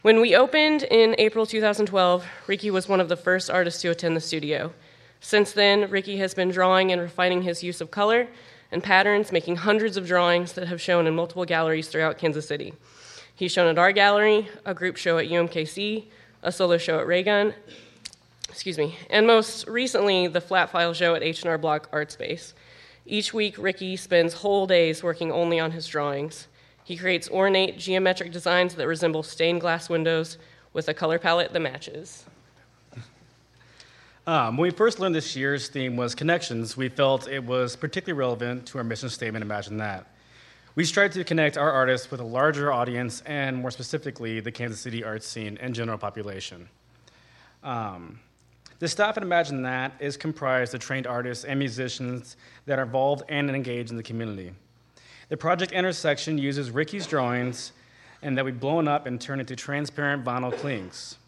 When we opened in April 2012, Ricky was one of the first artists to attend the studio. Since then, Ricky has been drawing and refining his use of color and patterns, making hundreds of drawings that have shown in multiple galleries throughout Kansas City. He's shown at our gallery, a group show at UMKC, a solo show at Raygun, and most recently, the Flat File show at H&R Block Art Space. Each week, Ricky spends whole days working only on his drawings. He creates ornate geometric designs that resemble stained glass windows with a color palette that matches. When we first learned this year's theme was connections, we felt it was particularly relevant to our mission statement, Imagine That. We strive to connect our artists with a larger audience and, more specifically, the Kansas City art scene and general population. The staff at Imagine That is comprised of trained artists and musicians that are involved and engaged in the community. The project intersection uses Ricky's drawings and that we've blown up and turned into transparent vinyl clings.